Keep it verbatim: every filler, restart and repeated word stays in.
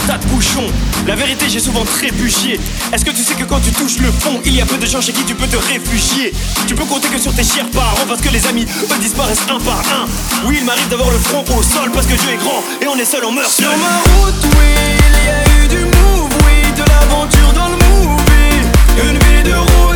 tas de bouchons. La vérité, j'ai souvent trébuché. Est-ce que tu sais que quand tu touches le fond, il y a peu de gens chez qui tu peux te réfugier? Tu peux compter que sur tes chers parents, parce que les amis, eux, disparaissent un par un. Oui, il m'arrive d'avoir le front au sol, parce que Dieu est grand et on est seul, on meurt seul. Sur ma route, oui, il y a eu du move, oui, de l'aventure dans le movie. Une vie de route